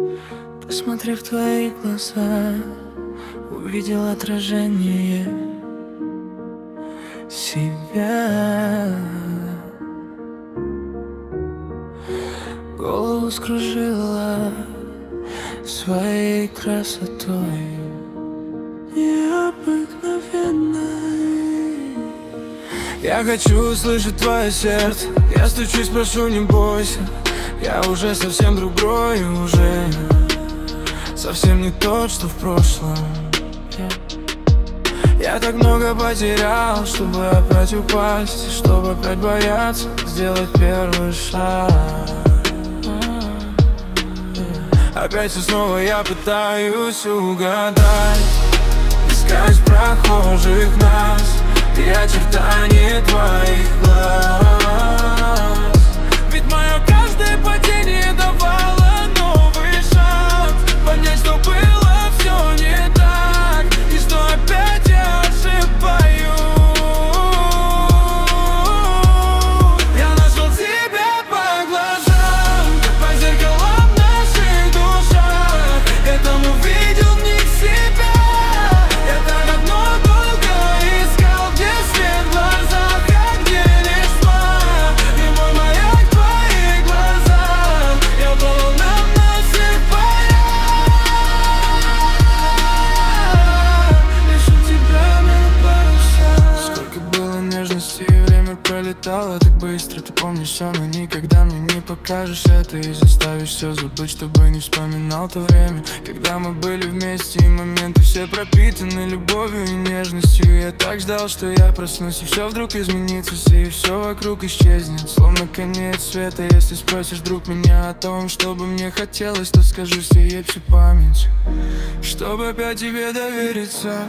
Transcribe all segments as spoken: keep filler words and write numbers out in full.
Посмотрев в твои глаза, увидел отражение себя. Голову скружила своей красотой необыкновенной. Я хочу услышать твое сердце. Я стучусь, прошу, не бойся. Я уже совсем другой, уже совсем не тот, что в прошлом. Я так много потерял, чтобы опять упасть, чтобы опять бояться сделать первый шаг. Опять и снова я пытаюсь угадать, искать в прохожих нас и очертания твоих глаз. Ведь мое каждое падение давало новый шанс понять, что было все не так, и что опять я ошибаюсь. Я нашел тебя по глазам, по зеркалам наших душах. Я там увидел в них себя. Я так одно долго искал, где свет в глазах, а где лишь тьма. И мой маяк в твоих глазах. Я плыл нам на всех парах, лишь у тебя на парусах. Сколько было нежности, и время пролетало так быстро. Ты помнишь все, но никогда мне не покажешь это и заставишь все забыть, чтобы не вспоминал то время, когда мы были вместе, и моменты все пропитаны любовью и нежностью. Я так ждал, что я проснусь, и все вдруг изменится, и все вокруг исчезнет, словно конец света. Если спросишь, друг, меня о том, что бы мне хотелось, то скажу себе всю память, чтобы опять тебе довериться.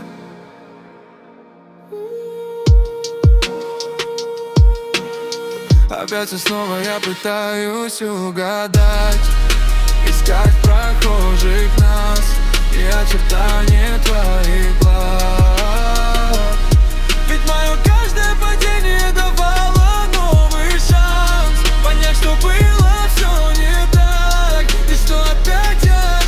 Опять и снова я пытаюсь угадать, искать в прохожих нас и очертания твоих глаз. Ведь мое каждое падение давало новый шанс понять, что было все не так, и что опять я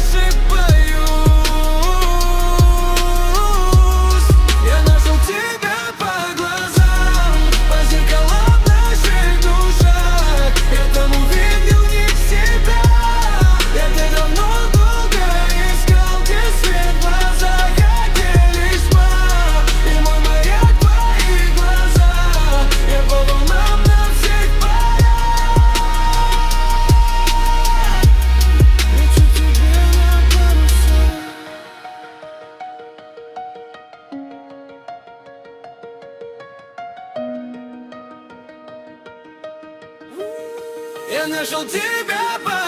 ошибаюсь. Я нашел тебя по глазам, по зеркалам наших душах. Я там увидел в них себя. Я так давно долго искал, где свет в глазах, а где лишь тьма. И мой маяк в твоих глазах. Я по волнам на всех парах, лечу тебе на парусах. Я нашел тебя по